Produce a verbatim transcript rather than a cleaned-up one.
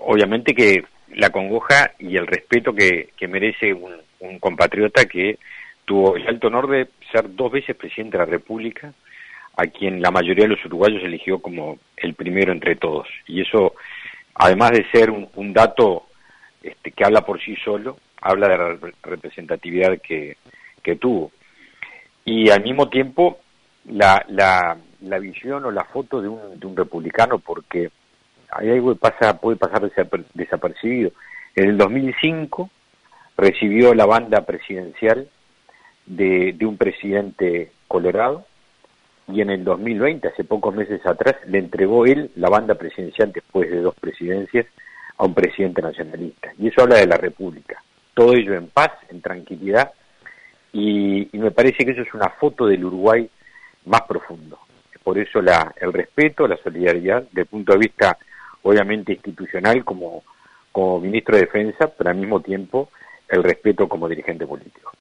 obviamente que la congoja y el respeto que, que merece un, un compatriota que tuvo el alto honor de ser dos veces presidente de la República, a quien la mayoría de los uruguayos eligió como el primero entre todos. Y eso, además de ser un, un dato este, que habla por sí solo, habla de la representatividad que, que tuvo. Y al mismo tiempo, la, la, la visión o la foto de un, de un republicano, porque hay algo que pasa, puede pasar desaper, desapercibido. En el dos mil cinco recibió la banda presidencial de, de un presidente colorado, y en el dos mil veinte, hace pocos meses atrás, le entregó él la banda presidencial después de dos presidencias a un presidente nacionalista. Y eso habla de la República. Todo ello en paz, en tranquilidad, y, y me parece que eso es una foto del Uruguay más profundo. Por eso la, el respeto, la solidaridad, desde el punto de vista obviamente institucional como, como ministro de Defensa, pero al mismo tiempo el respeto como dirigente político.